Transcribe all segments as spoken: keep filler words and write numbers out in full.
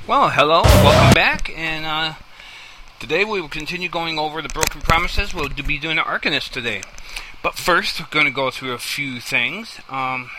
Well, hello, welcome back, and uh, today we will continue going over the Broken Promises. We'll be doing the Arcanist today. But first, we're going to go through a few things. Um,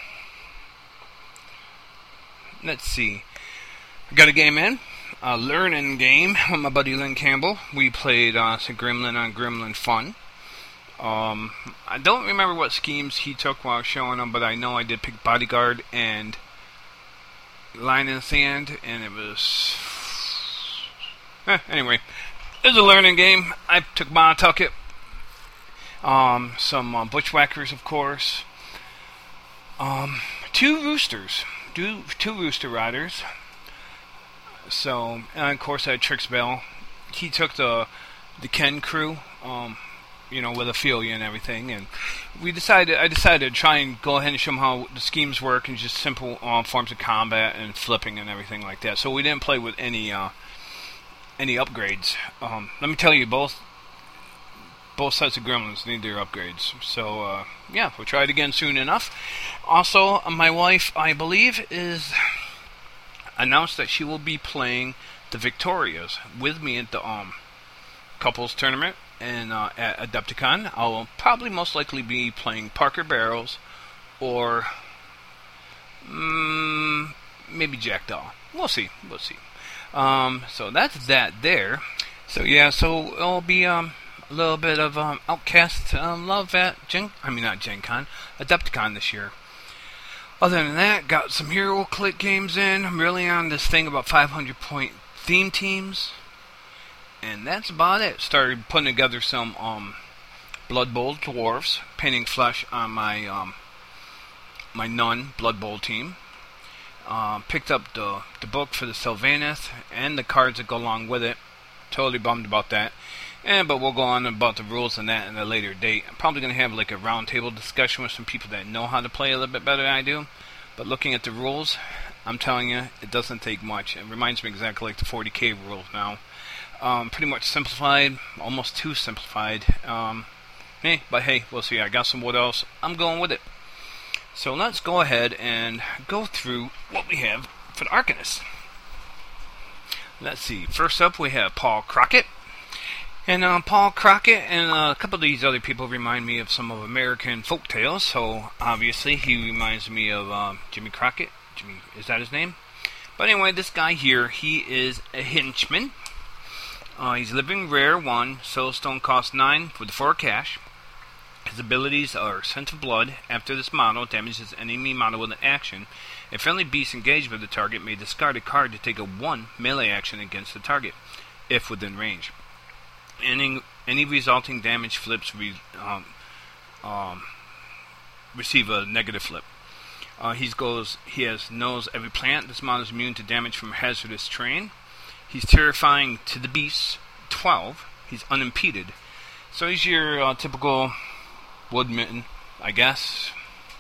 let's see. I got a game in, a learning game with my buddy Lynn Campbell. We played uh, some Gremlin on Gremlin Fun. Um, I don't remember what schemes he took while showing them, but I know I did pick Bodyguard and Line in the Sand, and it was... Eh, anyway, it was a learning game. I took Montucket. Um, some uh, Bushwhackers, of course. Um, two Roosters. Two, two Rooster Riders. So, and of course I had Trix Bell. He took the the Ken crew, um, you know, with Ophelia and everything, and we decided. I decided to try and go ahead and show them how the schemes work and just simple uh, forms of combat and flipping and everything like that. So we didn't play with any uh, any upgrades. Um, let me tell you, both both sets of Gremlins need their upgrades. So uh, yeah, we'll try it again soon enough. Also, my wife, I believe, is announced that she will be playing the Victorias with me at the um couples tournament. And uh, at Adepticon, I'll probably most likely be playing Parker Barrels or um, maybe Jackdaw. We'll see. We'll see. Um, so that's that there. So yeah, so it'll be um, a little bit of um, Outcast um, love at Gen. I mean not Gen Con, Adepticon this year. Other than that, got some Hero Click games in. I'm really on this thing about five hundred point theme teams. And that's about it. Started putting together some um, Blood Bowl dwarves, painting flesh on my um, my Nun Blood Bowl team. Uh, picked up the the book for the Sylvaneth and the cards that go along with it. Totally bummed about that. And but we'll go on about the rules and that in a later date. I'm probably going to have like a roundtable discussion with some people that know how to play a little bit better than I do. But looking at the rules, I'm telling you, it doesn't take much. It reminds me exactly like the forty K rules now. Um, pretty much simplified, almost too simplified. Um, hey, but hey, we'll see. I got some what else. I'm going with it. So let's go ahead and go through what we have for the Arcanist. Let's see. First up, we have Paul Crockett. And uh, Paul Crockett and uh, a couple of these other people remind me of some of American folk tales. So obviously, he reminds me of uh, Jimmy Crockett. Jimmy, is that his name? But anyway, this guy here, he is a henchman. Uh, he's living rare one, Soulstone costs nine with the four cash. His abilities are Scent of Blood. After this model damages enemy model with an action, a friendly beast engaged with the target may discard a card to take a one melee action against the target, if within range. Any, any resulting damage flips re, um, um, receive a negative flip. Uh, he goes. He has knows every plant. This model is immune to damage from hazardous terrain. He's terrifying to the beasts, twelve. He's unimpeded. So he's your uh, typical woodmitten, I guess.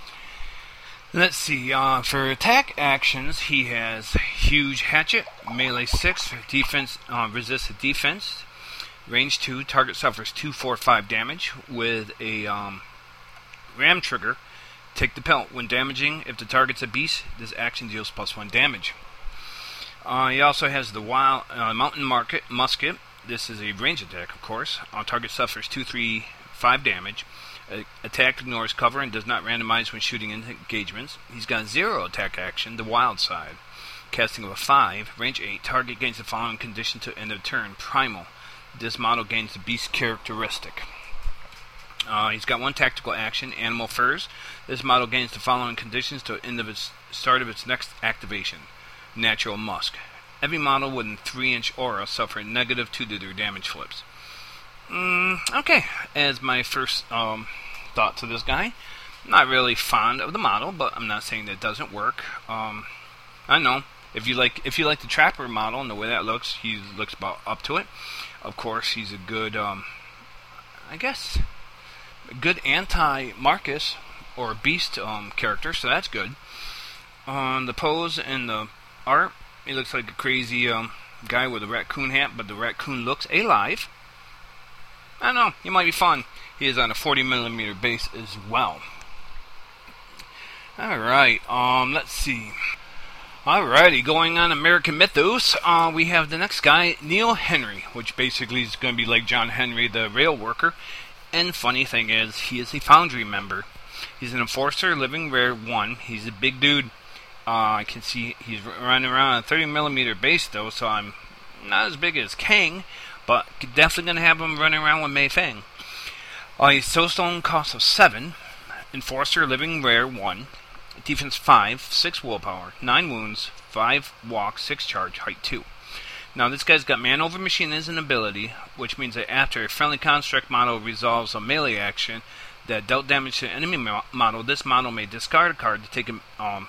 Let's see. Uh, for attack actions, he has Huge Hatchet, melee six, defense, uh, resisted defense, range two, target suffers two, four, five damage with a um, ram trigger. Take the pelt. When damaging, if the target's a beast, this action deals plus one damage. Uh, he also has the wild uh, Mountain Market Musket. This is a range attack, of course. Uh, target suffers two, three, five damage. Uh, attack ignores cover and does not randomize when shooting in engagements. He's got zero attack action, the wild side. Casting of a five, range eight. Target gains the following condition to end of turn. Primal. This model gains the beast characteristic. Uh, he's got one tactical action, Animal Furs. This model gains the following conditions to end of its start of its next activation. Natural Musk. Every model within three inch aura suffer negative two to their damage flips. Mm, okay, as my first um, thought to this guy, not really fond of the model, but I'm not saying that it doesn't work. Um, I know if you like if you like the Trapper model and the way that looks, he looks about up to it. Of course, he's a good, um, I guess, a good anti-Marcus or Beast um, character, so that's good. On um, the pose and the art, he looks like a crazy um, guy with a raccoon hat, but the raccoon looks alive. I don't know, he might be fun. He is on a forty millimeter base as well. Alright, um, let's see. Alrighty, going on American Mythos, uh, we have the next guy, Neil Henry, which basically is going to be like John Henry, the rail worker. And funny thing is, he is a Foundry member. He's an Enforcer, living rare one. He's a big dude. Uh, I can see he's running around a thirty millimeter base though, so I'm not as big as Kang, but definitely going to have him running around with Mei Fang. Uh, he's Soulstone cost of seven. Enforcer, living rare one. Defense five, six willpower, nine wounds, five walk, six charge, height two. Now this guy's got man over machine as an ability, which means that after a friendly construct model resolves a melee action that dealt damage to an enemy mo model, this model may discard a card to take a um,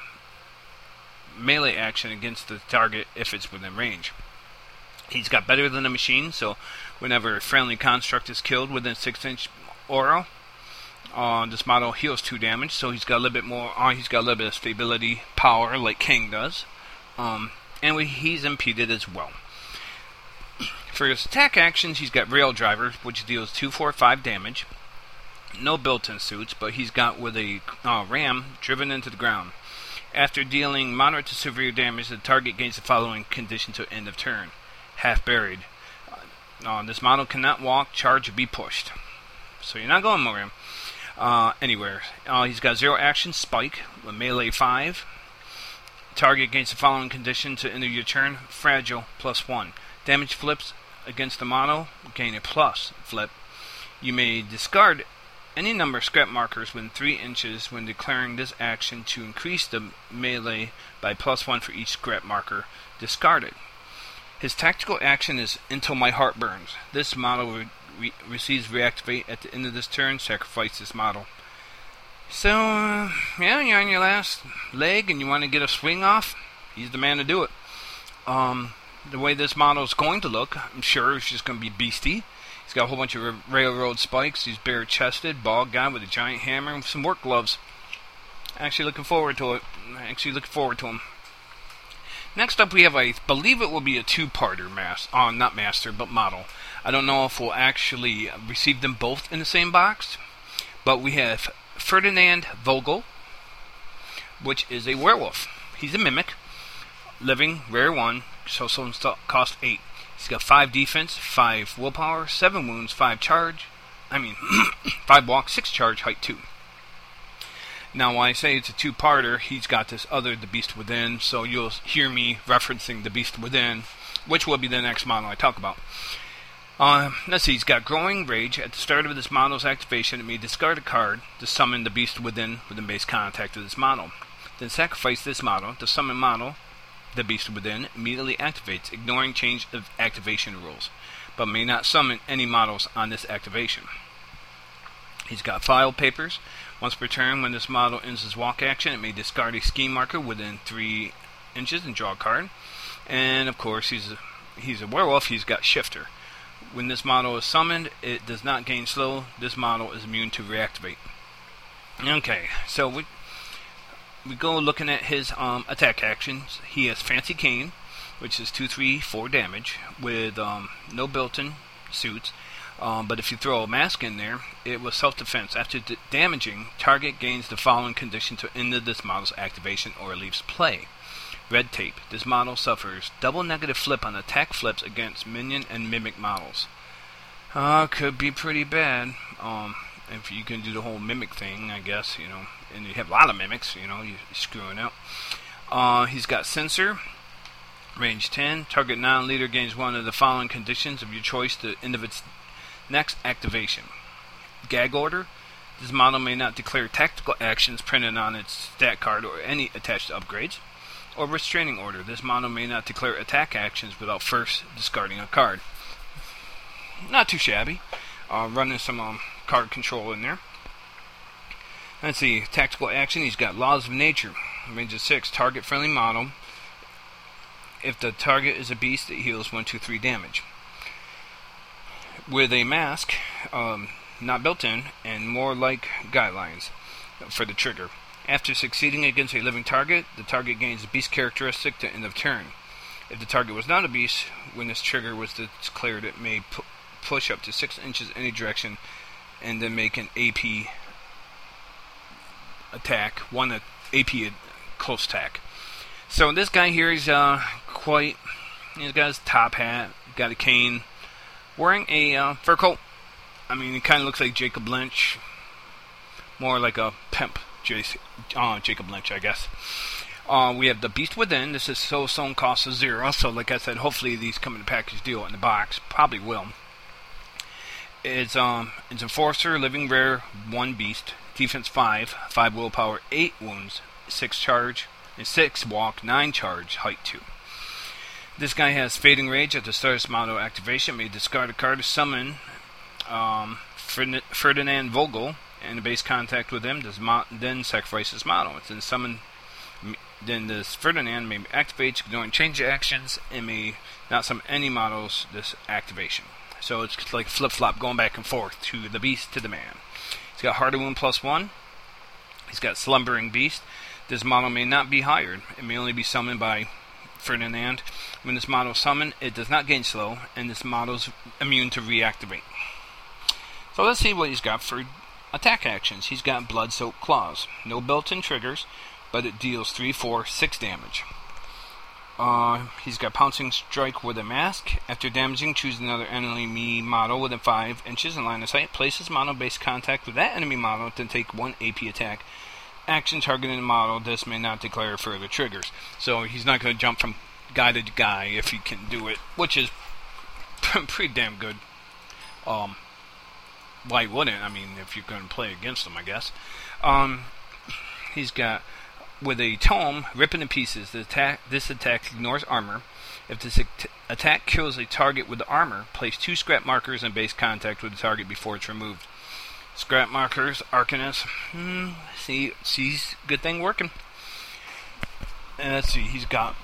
melee action against the target if it's within range. He's got better than a machine, so whenever a friendly construct is killed within six inch aura, Uh, this model heals two damage, so he's got a little bit more. Uh, he's got a little bit of stability power, like King does, um, and we, he's impeded as well. For his attack actions, he's got Rail Driver, which deals two, four, five damage. No built-in suits, but he's got with a uh, ram driven into the ground. After dealing moderate to severe damage, the target gains the following condition to end of turn: half buried. Uh, uh, this model cannot walk, charge, or be pushed. So you're not going ram. Uh, anywhere. Uh, he's got zero action, Spike, with melee five. Target gains the following condition to end of your turn: fragile, plus one. Damage flips against the model, gain a plus flip. You may discard any number of scrap markers within three inches when declaring this action to increase the melee by plus one for each scrap marker discarded. His tactical action is Until My Heart Burns. This model re re receives reactivate at the end of this turn. Sacrifice this model. So, uh, yeah, you're on your last leg and you want to get a swing off, he's the man to do it. Um, the way this model is going to look, I'm sure it's just going to be beastie. He's got a whole bunch of railroad spikes. He's bare-chested, bald guy with a giant hammer and some work gloves. Actually looking forward to it. Actually looking forward to him. Next up, we have, I believe it will be a two-parter, mas uh, not master, but model. I don't know if we'll actually receive them both in the same box, but we have Ferdinand Vogel, which is a werewolf. He's a mimic, living, rare one, so some cost eight. He's got five defense, five willpower, seven wounds, five charge. I mean, five walk, six charge, height two. Now, when I say it's a two-parter, he's got this other, The Beast Within, so you'll hear me referencing The Beast Within, which will be the next model I talk about. Uh, let's see, he's got Growing Rage. At the start of this model's activation, it may discard a card to summon The Beast Within within base contact of this model. Then sacrifice this model. The summon model, The Beast Within, immediately activates, ignoring change of activation rules, but may not summon any models on this activation. He's got File Papers. Once per turn, when this model ends his walk action, it may discard a scheme marker within three inches and draw a card. And of course, he's a, he's a werewolf. He's got Shifter. When this model is summoned, it does not gain slow. This model is immune to reactivate. Okay, so we we go looking at his um, attack actions. He has Fancy Cane, which is two, three, four damage with um, no built-in suits. Um, but if you throw a mask in there, it was self-defense. After d damaging, target gains the following condition to end this model's activation or leaves play. Red Tape. This model suffers double negative flip on attack flips against minion and mimic models. Uh, could be pretty bad. Um, if you can do the whole mimic thing, I guess, you know, and you have a lot of mimics, you know, you're screwing out. Uh, he's got Censor. Range ten. Target non-leader gains one of the following conditions of your choice to end of its next activation. Gag Order. This model may not declare tactical actions printed on its stat card or any attached upgrades. Or Restraining Order. This model may not declare attack actions without first discarding a card. Not too shabby. Uh, running some um, card control in there. Let's see. Tactical action. He's got Laws of Nature. Range of six. Target friendly model. If the target is a beast, it heals one, two, three damage. With a mask, um, not built in, and more like guidelines for the trigger. After succeeding against a living target, the target gains a beast characteristic to end of turn. If the target was not a beast, when this trigger was declared, it may pu push up to six inches any direction and then make an A P attack, one A P close attack. So this guy here is uh, quite. He's got his top hat, got a cane, wearing a uh, fur coat. I mean, he kind of looks like Jacob Lynch, more like a pimp, Jace, uh, Jacob Lynch, I guess. Uh, we have the Beast Within. This is Soul Stone, cost of zero. So, like I said, hopefully these come in a package deal in the box. Probably will. It's um, it's Enforcer, Living Rare, one Beast, Defense five, five Willpower, eight Wounds, six Charge, and six Walk, nine Charge, Height two. This guy has Fading Rage at the start of his model activation. May discard a card to summon um, Ferdinand Vogel, and a base contact with him. Does mo- then sacrifice his model. It's then summon. Then this Ferdinand may activate, ignoring change actions, and may not summon any models this activation. So it's like flip-flop going back and forth to the beast to the man. He's got Heart of Wound plus one. He's got Slumbering Beast. This model may not be hired. It may only be summoned by Ferdinand. When this model is summoned, it does not gain slow, and this model is immune to reactivate. So let's see what he's got for attack actions. He's got Blood-Soaked Claws. No built-in triggers, but it deals three, four, six damage. Uh, he's got Pouncing Strike with a Mask. After damaging, choose another enemy model within five inches in line of sight. Place this model base contact with that enemy model, then take one A P attack. Action targeting the model. This may not declare further triggers. So he's not going to jump from guy to guy if he can do it, which is pretty damn good. Um, why wouldn't? I mean, if you're going to play against him, I guess. Um, he's got... With a tome, Rip into Pieces. The attack, this attack ignores armor. If this at- attack kills a target with the armor, place two scrap markers in base contact with the target before it's removed. Scrap markers, Arcanist. Hmm, see, sees good thing working. And let's see, he's got.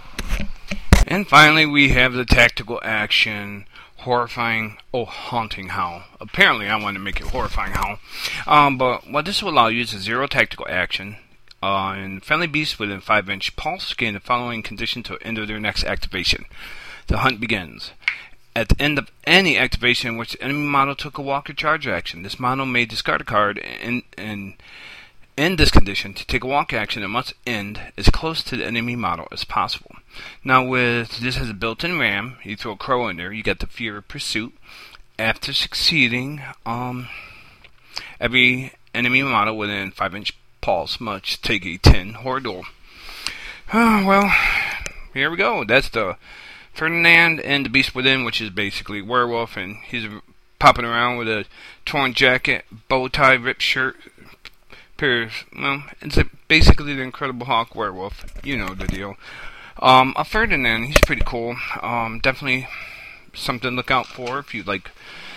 And finally, we have the tactical action, Horrifying, oh, Haunting Howl. Apparently, I want to make it Horrifying Howl. Um, but what this will allow you is a zero tactical action. Uh, and friendly beasts within five inch pulse gain the following condition to end of their next activation. The hunt begins. At the end of any activation in which the enemy model took a walk or charge action, this model may discard a card and, and end this condition. To take a walk action, it must end as close to the enemy model as possible. Now, with this has a built-in ram, you throw a crow in there, you get the Fear of Pursuit. After succeeding, um, every enemy model within five inch pulse must take a ten horror duel. Oh, well, here we go. That's the Ferdinand and the Beast Within, which is basically werewolf, and he's popping around with a torn jacket, bow tie, ripped shirt, pair. Well, it's basically the Incredible Hulk werewolf. You know the deal. Um, a Ferdinand, he's pretty cool. Um, definitely something to look out for if you like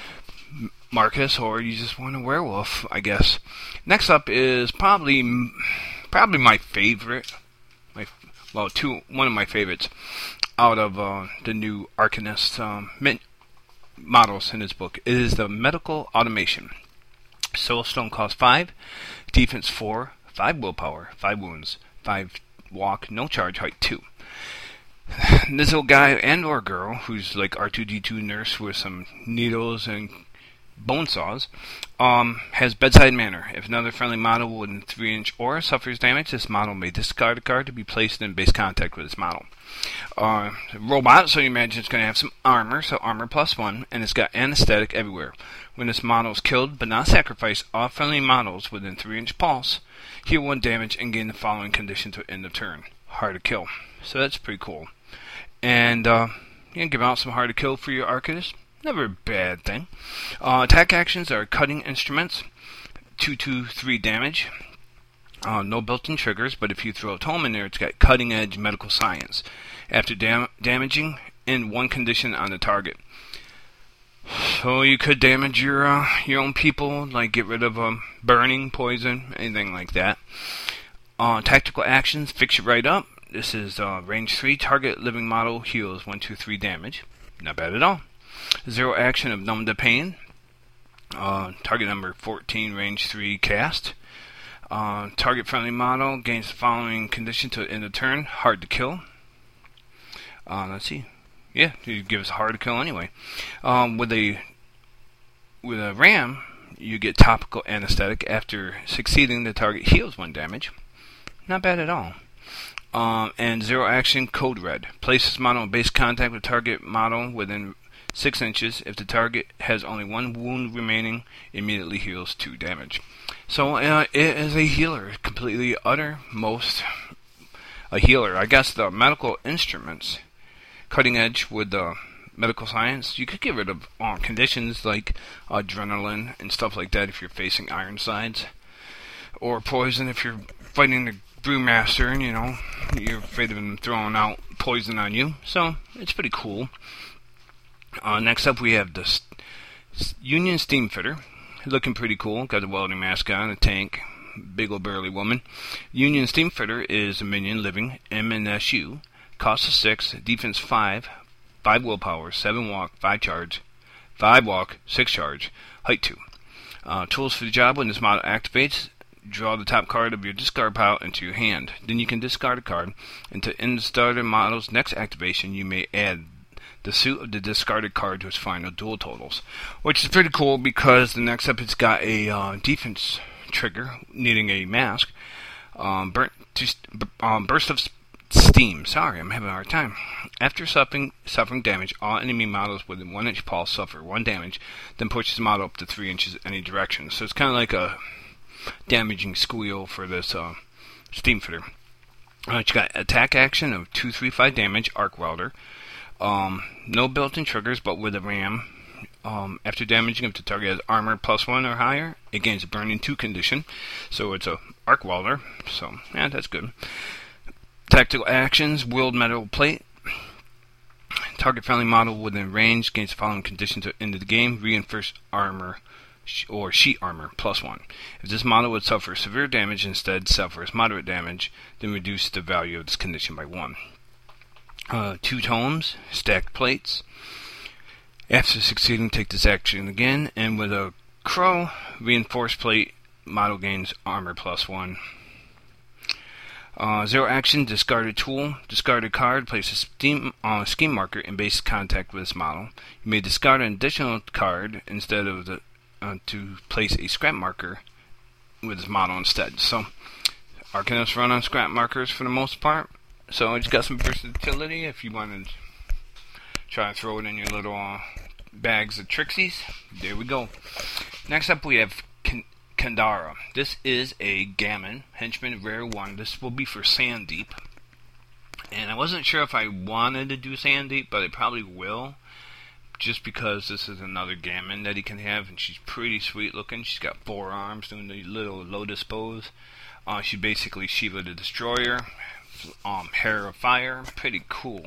Marcus, or you just want a werewolf, I guess. Next up is probably probably my favorite, my well, two one of my favorites out of uh, the new Arcanist um, models in his book. It is the Medical Automation. Soulstone costs five, defense four, five willpower, five wounds, five walk, no charge, height two. This little guy and or girl who's like R two D two nurse with some needles and bone saws, um, has bedside manner. If another friendly model within three inch aura suffers damage, this model may discard a card to be placed in base contact with this model. Uh, robot, so you imagine it's going to have some armor, so armor plus one, and it's got anesthetic everywhere. When this model is killed but not sacrificed, all friendly models within three inch pulse heal one damage and gain the following condition to end of turn. Hard to kill. So that's pretty cool. And uh, you can give out some hard to kill for your Arcanist. Never a bad thing. Uh, attack actions are cutting instruments, two, two, three damage. Uh, no built-in triggers, but if you throw a tome in there, it's got cutting-edge medical science. After dam- damaging, end one condition on the target. So you could damage your uh, your own people, like get rid of um, burning, poison, anything like that. Uh, tactical actions, fix it right up. This is uh, range three, target living model heals one, two, three damage. Not bad at all. Zero action of Numb the Pain. Uh, target number fourteen, range three, cast. Uh, target friendly model gains the following condition to end of turn. Hard to kill. Uh, let's see. Yeah, it gives hard to kill anyway. Um, with a with a ram, you get topical anesthetic. After succeeding, the target heals one damage. Not bad at all. Um, and Zero Action Code Red. Place this model in base contact with target model within six inches. If the target has only one wound remaining, immediately heals two damage. So uh, it is a healer, completely uttermost a healer. I guess the medical instruments, cutting edge with the medical science. You could get rid of uh, conditions like adrenaline and stuff like that if you're facing Ironsides, or poison if you're fighting the Brewmaster and you know you're afraid of him throwing out poison on you. So it's pretty cool. Uh, next up, we have the S- Union Steamfitter. Looking pretty cool. Got the welding mask on, a tank, big old burly woman. Union Steamfitter is a minion living, M N S U. Cost of six, defense five, five willpower, seven walk, five charge, five walk, six charge, height two. Uh, tools for the job: when this model activates, draw the top card of your discard pile into your hand. Then you can discard a card, and to end the starter model's next activation, you may add the suit of the discarded card to its final duel totals, which is pretty cool because the next up it's got a uh, defense trigger needing a mask. Um, burnt to, um, burst of steam. Sorry, I'm having a hard time. After suffering suffering damage, all enemy models within one inch pulse suffer one damage, then push the model up to three inches in any direction. So it's kind of like a damaging squeal for this uh, Steamfitter. Uh, it's got attack action of two, three, five damage. Arc Welder. Um, no built-in triggers, but with a ram. Um, after damaging, if the target has armor plus one or higher, it gains a burning two condition. So it's a arc welder. So yeah, that's good. Tactical actions: wield metal plate. Target friendly model within range gains the following conditions at the end of the game: reinforced armor or sheet armor plus one. If this model would suffer severe damage, instead suffers moderate damage, then reduce the value of this condition by one. Uh, two tomes, stacked plates. After succeeding, take this action again, and with a crow, reinforced plate, model gains armor plus one. Uh, zero action, discarded tool. Discarded card, place a steam, uh, scheme marker in base contact with this model. You may discard an additional card instead of the uh, to place a scrap marker with this model instead. So, Arcanus run on scrap markers for the most part. So it's got some versatility if you want to try to throw it in your little uh, bags of Trixies. There we go. Next up we have K- Kandara. This is a Gammon Henchman Rare one. This will be for Sandeep. And I wasn't sure if I wanted to do Sandeep, but I probably will. Just because this is another Gammon that he can have, and she's pretty sweet looking. She's got four arms doing the little lotus pose. Uh, she's basically Shiva the Destroyer. Um, Hair of Fire, pretty cool.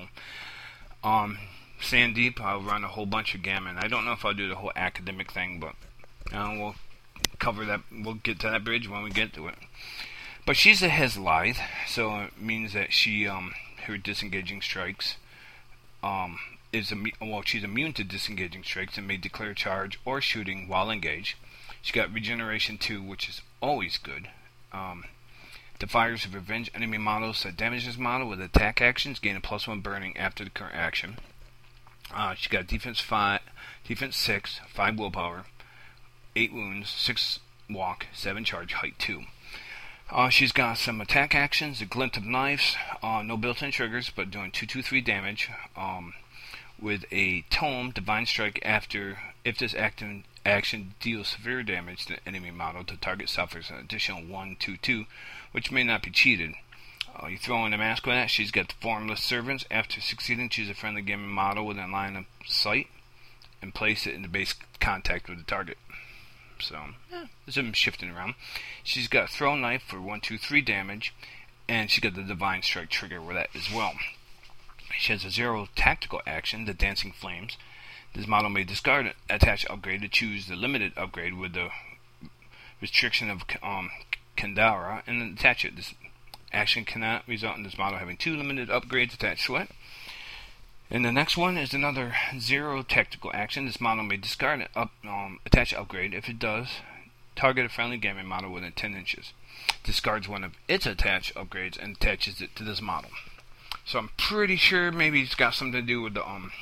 Um, Sandeep, I'll run a whole bunch of Gammon. I don't know if I'll do the whole academic thing, but uh, we'll cover that. We'll get to that bridge when we get to it. But she's a Hezlithe, so it means that she, um, her disengaging strikes, um, is immu- well, she's immune to disengaging strikes and may declare charge or shooting while engaged. She's got regeneration two, which is always good. Um, The fires of revenge enemy models that damage this model with attack actions gain a plus one burning after the current action. Uh, she got defense five, defense six, five willpower, eight wounds, six walk, seven charge, height two. Uh, she's got some attack actions: a glint of knives, uh, no built-in triggers, but doing two, two, three damage. Um, with a tome, divine strike. After if this active action deals severe damage to the enemy model, the target suffers an additional one, two, two. Which may not be cheated. Uh, you throw in a mask with that. She's got the Formless Servants. After succeeding, choose a friendly gaming model within line of sight and place it in the base contact with the target. So, yeah, there's some shifting around. She's got Throw Knife for one, two, three damage, and she's got the Divine Strike trigger with that as well. She has a zero tactical action, the Dancing Flames. This model may discard an attached upgrade to choose the limited upgrade with the restriction of um, Kandara and attach it. This action cannot result in this model having two limited upgrades attached to it. And the next one is another zero tactical action. This model may discard an up, um, attached upgrade. If it does, target a friendly gaming model within ten inches. Discards one of its attached upgrades and attaches it to this model. So I'm pretty sure maybe it's got something to do with the um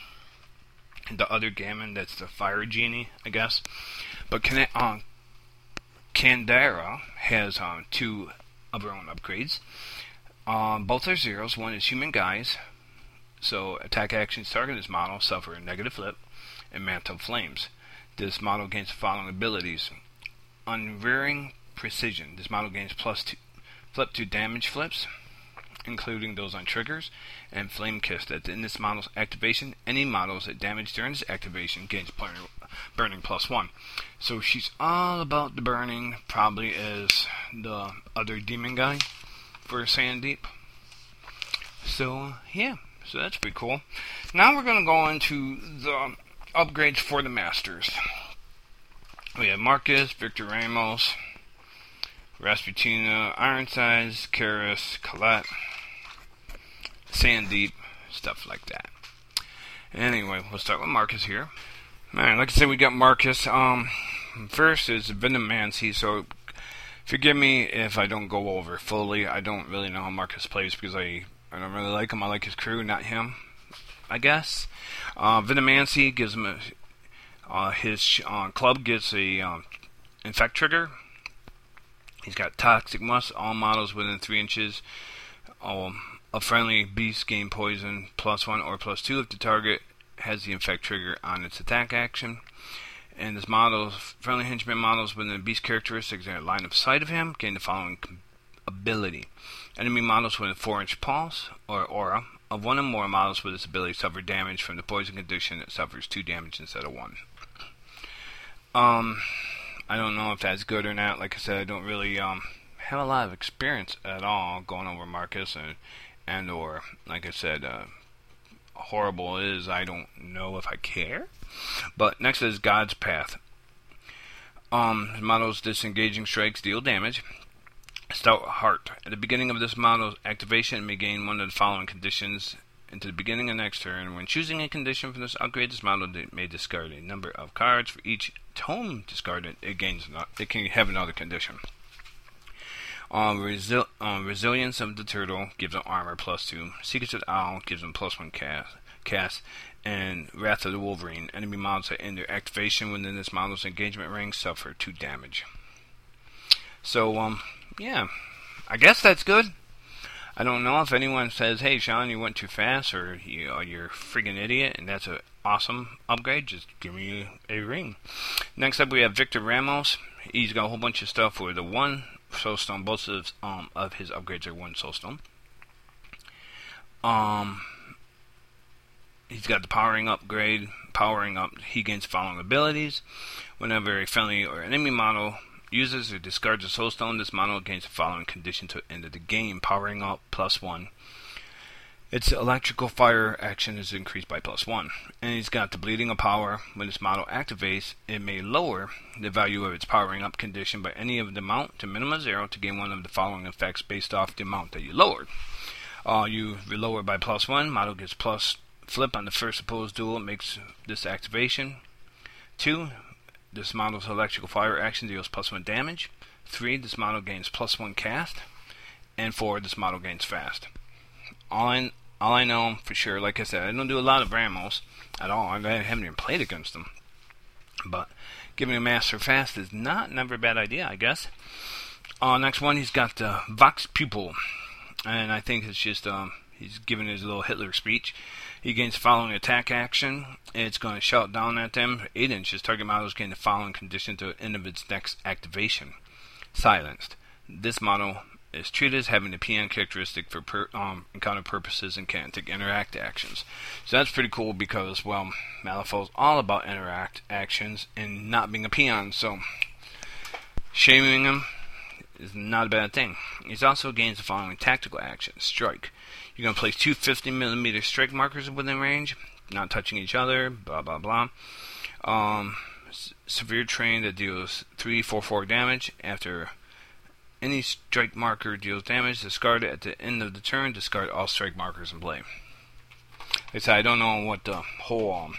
the other Gammon. That's the Fire Genie, I guess. But can it, um, Kandara has uh, two of her own upgrades. Um, both are zeros. One is human guise. So attack actions target this model suffer a negative flip and mantle flames. This model gains the following abilities. Unrearing precision. This model gains plus two, flip to damage flips, including those on triggers, and flame kiss. At the end of this model's activation, any models that damage during this activation gains burning, burning plus one. So she's all about the burning, probably as the other demon guy for Sandeep. So yeah, so that's pretty cool. Now we're going to go into the upgrades for the Masters. We have Marcus, Victor Ramos, Rasputina, Ironsides, Karis, Colette, Sandeep, stuff like that. Anyway, we'll start with Marcus here. Man, like I said, we got Marcus. Um, first is Venomancy, so forgive me if I don't go over fully. I don't really know how Marcus plays because I, I don't really like him. I like his crew, not him, I guess. Uh, Venomancy gives him a, uh, his uh, club gets a um, infect trigger. He's got Toxic Musk. All models within three inches um, of friendly beast gain poison plus one or plus two if the target has the infect trigger on its attack action. And this model's friendly henchman models within the beast characteristics in a line of sight of him gain the following ability. Enemy models with a four inch pulse or aura of one or more models with this ability suffer damage from the poison condition that suffers two damage instead of one. Um, I don't know if that's good or not. Like I said, I don't really um have a lot of experience at all going over Marcus and and or like I said, uh, horrible is I don't know if I care. But next is God's Path. Um, model's disengaging strikes deal damage. Stout Heart. At the beginning of this model's activation, it may gain one of the following conditions into the beginning of next turn. When choosing a condition from this upgrade, this model may discard a number of cards. For each tome discarded, it gains. It can have another condition. Um, resi um, Resilience of the Turtle gives him armor plus two. Secrets of the Owl gives him plus one cast. Cast. And Wrath of the Wolverine. Enemy models that end their activation within this model's engagement ring suffer two damage. So, um, yeah, I guess that's good. I don't know if anyone says, hey, Sean, you went too fast, or you, uh, you're a freaking idiot, and that's an awesome upgrade. Just give me a ring. Next up, we have Victor Ramos. He's got a whole bunch of stuff with the one soulstone. Both of, um, of his upgrades are one soulstone. Um... He's got the powering upgrade. Powering up, he gains the following abilities. Whenever a friendly or enemy model uses or discards a soulstone, this model gains the following condition to end of the game. Powering up plus one. Its electrical fire action is increased by plus one. And he's got the Bleeding of Power. When this model activates, it may lower the value of its powering up condition by any of the amount to minimum zero to gain one of the following effects based off the amount that you lowered. Uh, you lower by plus one. Model gets plus flip on the first opposed duel. It makes this activation. Two, this model's electrical fire action deals plus one damage. Three, this model gains plus one cast. And four, this model gains fast. All I, all I know for sure, like I said, I don't do a lot of Ramos at all. I haven't even played against them. But giving a master fast is not never a bad idea, I guess. Uh, next one, he's got the uh, Vox Pupil. And I think it's just, um, he's giving his little Hitler speech. He gains the following attack action. It's going to shout down at them. eight inches. Target models gain the following condition to the end of its next activation. Silenced. This model is treated as having the P N characteristic for per, um, encounter purposes and can't take interact actions. So that's pretty cool because, well, Malifaux's all about interact actions and not being a peon. So shaming him is not a bad thing. He also gains the following tactical actions. Strike. You're going to place two fifty millimeter strike markers within range, not touching each other, blah, blah, blah. Um, severe Terrain that deals three four four damage. After any strike marker deals damage, discard it at the end of the turn. Discard all strike markers in play. Like I said, I don't know what the whole um,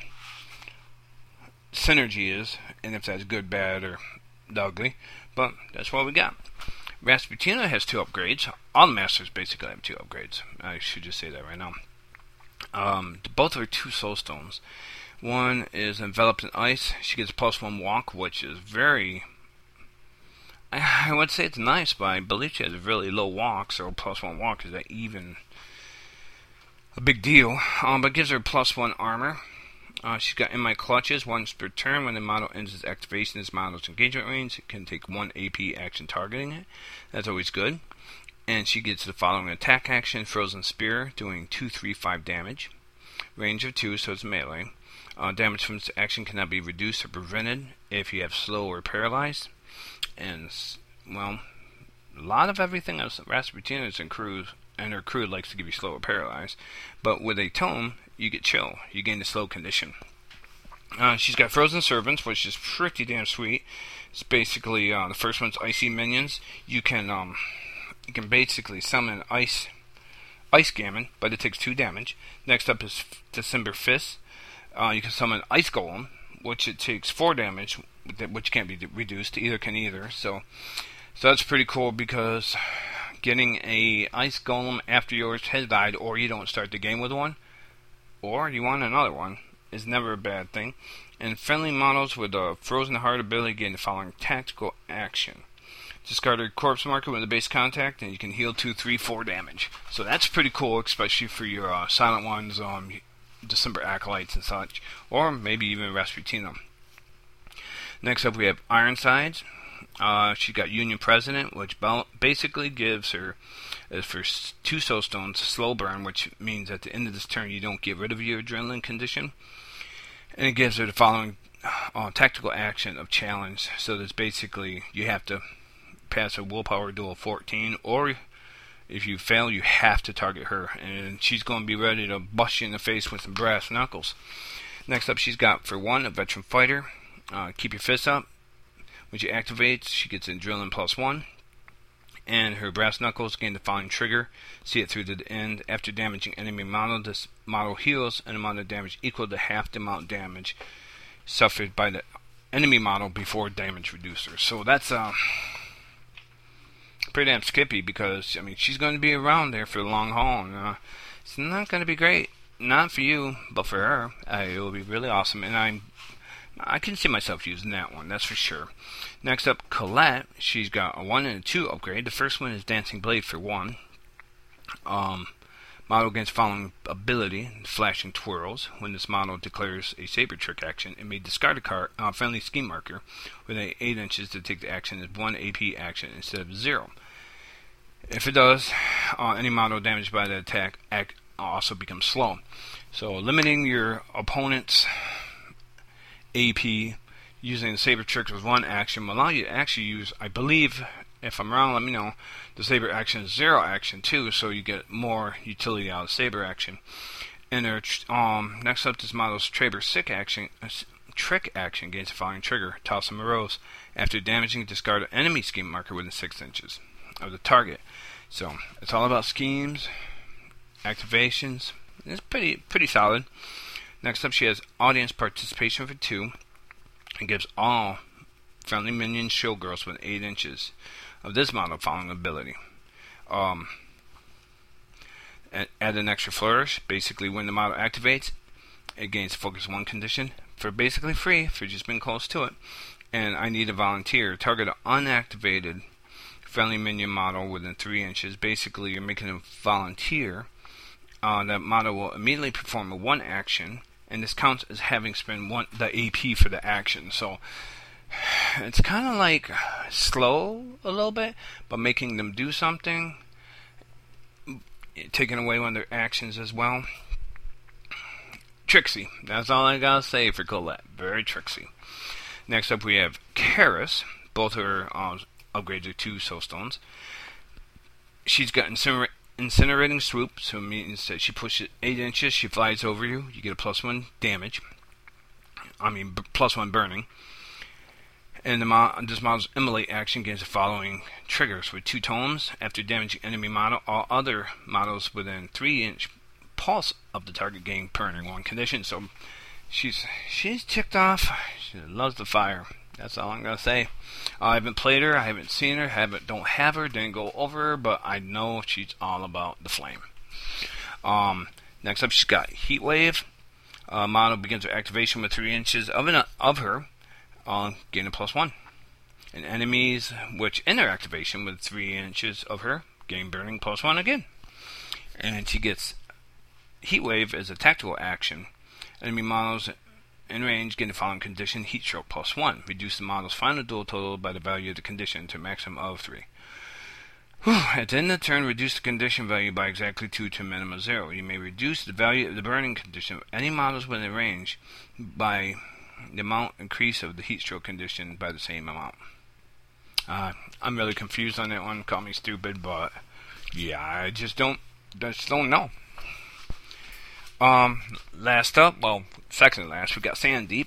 synergy is, and if that's good, bad, or ugly, but that's what we got. Rasputina has two upgrades. All the Masters basically have two upgrades. I should just say that right now. Um, both are two soulstones. One is enveloped in ice. She gets plus one walk, which is very I, I would say it's nice, but I believe she has a really low walk, so plus one walk is that even a big deal. Um, but it gives her plus one armor. Uh, she's got In My Clutches. Once per turn, when the model ends its activation, this model's engagement range, it can take one A P action targeting it. That's always good. And she gets the following attack action: Frozen Spear, doing two, three, five damage. Range of two, so it's melee. Uh, damage from this action cannot be reduced or prevented if you have slow or paralyzed. And, well, a lot of everything else Rasputina and crew and her crew likes to give you slow or paralyzed. But with a tome, you get chill. You gain the slow condition. Uh, she's got Frozen Servants, which is pretty damn sweet. It's basically, uh, the first one's Icy Minions. You can, um, you can basically summon Ice, Ice Gammon, but it takes two damage. Next up is December Fist. Uh, you can summon Ice Golem, which it takes four damage, which can't be reduced. Either can either. So, so that's pretty cool because getting a Ice Golem after yours has died, or you don't start the game with one, or you want another one, is never a bad thing. And friendly models with a Frozen Heart ability gain the following tactical action: discard a corpse marker with a base contact, and you can heal two, three, four damage. So that's pretty cool, especially for your uh, Silent Ones, um, December Acolytes and such, or maybe even Rasputina. Next up we have Ironsides. Uh, she's got Union President, which basically gives her, uh, for two soul stones, slow burn, which means at the end of this turn you don't get rid of your adrenaline condition. And it gives her the following uh, tactical action of challenge. So there's basically, you have to pass a willpower duel fourteen, or if you fail, you have to target her, and she's going to be ready to bust you in the face with some brass knuckles. Next up, she's got, for one, a Veteran Fighter. Uh, keep your fists up. When she activates, she gets Adrenaline plus one, and her brass knuckles gain the following trigger: see it through to the end. After damaging enemy model, this model heals an amount of damage equal to half the amount of damage suffered by the enemy model before damage reducer. So that's uh, pretty damn skippy, because I mean she's going to be around there for the long haul, and uh, it's not going to be great. Not for you, but for her, uh, it will be really awesome, and I'm I can see myself using that one, that's for sure. Next up, Colette. She's got a one and a two upgrade. The first one is Dancing Blade for one. Um, model gains following ability: Flashing Twirls. When this model declares a Saber Trick action, it may discard a card, uh, friendly scheme marker within eight inches to take the action as one A P action instead of zero. If it does, uh, any model damaged by the attack act also becomes slow. So limiting your opponent's A P using the Saber Trick with one action will allow you to actually use, I believe, if I'm wrong, let me know, the Saber action is zero action too, so you get more utility out of Saber action. And their, um, next up, this model's Traber Sick action, uh, Trick action gains the following trigger: Toss a Morose. After damaging, discard an enemy scheme marker within six inches of the target. So it's all about schemes, activations. It's pretty pretty solid. Next up, she has Audience Participation for two. It gives all friendly minions showgirls within eight inches of this model following ability. Um, add an extra flourish. Basically, when the model activates, it gains focus one condition for basically free for just being close to it. And I need a volunteer. Target an unactivated friendly minion model within three inches. Basically, you're making them volunteer. Uh, that model will immediately perform a one action, and this counts as having spent one the A P for the action. So it's kind of like slow a little bit, but making them do something, taking away one of their actions as well. Tricksy. That's all I gotta say for Colette. Very tricksy. Next up, we have Karis. Both her uh, upgrades are two soulstones. She's got Incinerate. Incinerating Swoop, so it means that she pushes eight inches, she flies over you, you get a plus one damage. I mean, b plus one burning. And the mo this model's Immolate action gains the following triggers with two tomes. After damaging enemy model, all other models within three inch pulse of the target gain burning one condition. So she's she's ticked off. She loves the fire. That's all I'm gonna say. Uh, I haven't played her, I haven't seen her, haven't don't have her, didn't go over her, but I know she's all about the flame. Um, next up, she's got Heat Wave. Uh, model begins her activation with three inches of an, of her, uh, gain a plus one. And enemies which enter activation with three inches of her gain burning plus one again. And she gets Heat Wave as a tactical action. Enemy models in range gain the following condition: Heat Stroke plus one. Reduce the model's final duel total by the value of the condition to a maximum of three. Whew. At the end of the turn, reduce the condition value by exactly two to a minimum of zero. You may reduce the value of the burning condition of any models within range by the amount increase of the heat stroke condition by the same amount. Uh, I'm really confused on that one. Call me stupid, but yeah, I just don't, just don't know. Um, last up, well, second to last, we got Sandeep.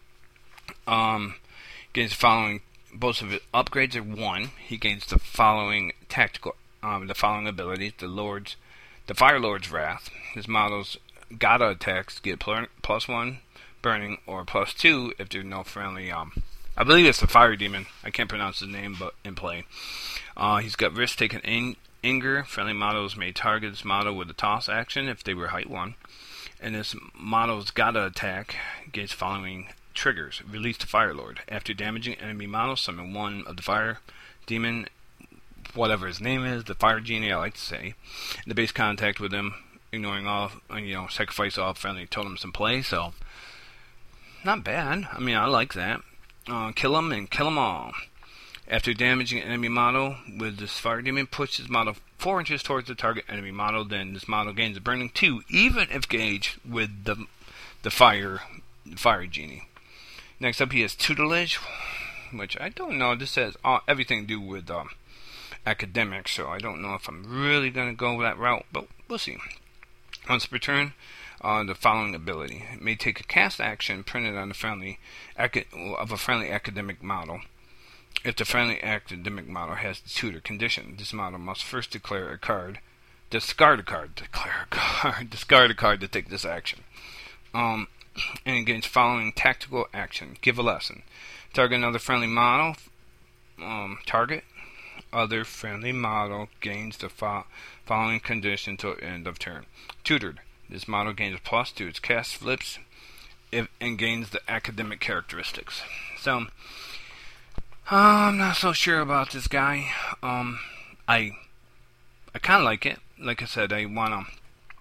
Um, gains the following. Both of his upgrades are one. He gains the following tactical, um, the following abilities: the Lord's, the Fire Lord's Wrath. His models Gata attacks get pl- plus one burning or plus two if there's no friendly. Um, I believe it's the Fire Demon. I can't pronounce his name, but in play, uh, he's got risk taken in anger. Friendly models may target this model with a toss action if they were height one. And this model's Gata attack gets following triggers. Release the Fire Lord. After damaging enemy models, summon one of the Fire Demon, whatever his name is, the Fire Genie, I like to say. The base contact with him, ignoring all, you know, sacrifice all friendly totems in play. So, not bad. I mean, I like that. Uh, kill him and kill them all. After damaging an enemy model with this Fire Demon, push this model four inches towards the target enemy model. Then this model gains a burning two, even if gauged with the the Fire Fire Genie. Next up, he has Tutelage, which I don't know. This says uh, everything to do with um, academics, so I don't know if I'm really going to go that route, but we'll see. Once per turn, uh, the following ability. It may take a cast action printed on the friendly of a friendly academic model. If the friendly academic model has the tutor condition, this model must first declare a card, discard a card, declare a card, discard a card to take this action. Um, and it gains following tactical action. Give a lesson. Target another friendly model. Um, target other friendly model gains the fo- following condition till end of turn. Tutored. This model gains a plus to its cast flips if, and gains the academic characteristics. So, uh, I'm not so sure about this guy. Um, I I kind of like it. Like I said, I want to...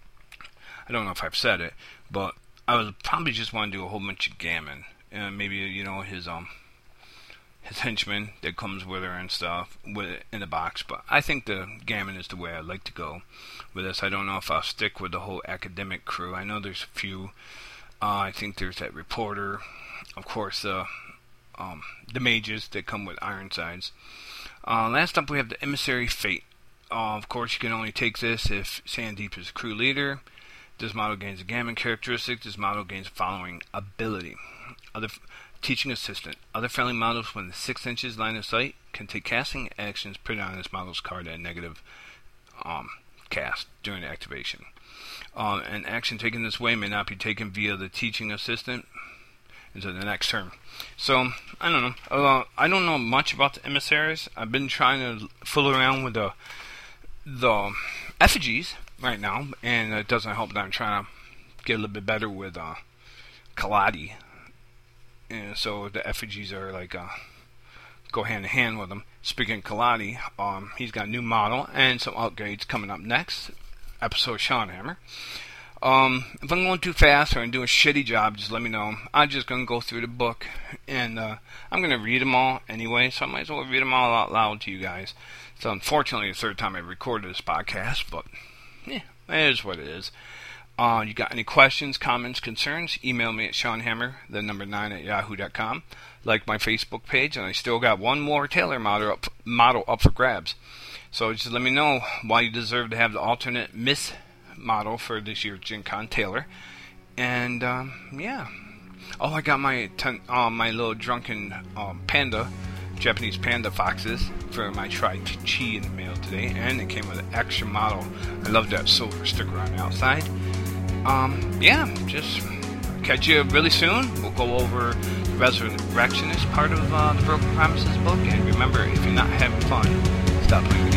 I don't know if I've said it, but I would probably just want to do a whole bunch of Gammon. Uh, maybe, you know, his um his henchman that comes with her and stuff with in the box. But I think the Gammon is the way I'd like to go with this. I don't know if I'll stick with the whole academic crew. I know there's a few. Uh, I think there's that reporter. Of course, uh, um, the mages that come with Ironsides. Uh, last up, we have the Emissary Fate. Uh, of course, you can only take this if Sandeep is crew leader. This model gains a Gammon characteristic. This model gains the following ability. Other f- Teaching Assistant. Other friendly models within six inches line of sight can take casting actions printed on this model's card at negative um, cast during the activation. Um, an action taken this way may not be taken via the Teaching Assistant into the next turn. So, I don't know. Uh, I don't know much about the emissaries. I've been trying to fool around with the the effigies right now, and it doesn't help that I'm trying to get a little bit better with uh, Kaladi. And so the effigies are like uh, go hand in hand with them. Speaking of Kaladi, um, he's got a new model and some upgrades coming up next episode of Sean Hammer. Um, if I'm going too fast or I'm doing a shitty job, just let me know. I'm just going to go through the book, and uh, I'm going to read them all anyway, so I might as well read them all out loud to you guys. So unfortunately, the third time I recorded this podcast, but yeah, it is what it is. Uh, you got any questions, comments, concerns, email me at seanhammer, the number nine at yahoo dot com. Like my Facebook page, and I still got one more Taylor model up, model up for grabs. So just let me know why you deserve to have the alternate Miss model for this year's Gen Con Taylor. And, um, yeah. Oh, I got my ten, uh, my little drunken um, panda, Japanese panda foxes for my Tri-Chi in the mail today. And it came with an extra model. I love that silver sticker on the outside. Um, yeah, just catch you really soon. We'll go over the Resurrectionist part of uh, the Broken Promises book. And remember, if you're not having fun, stop playing the game.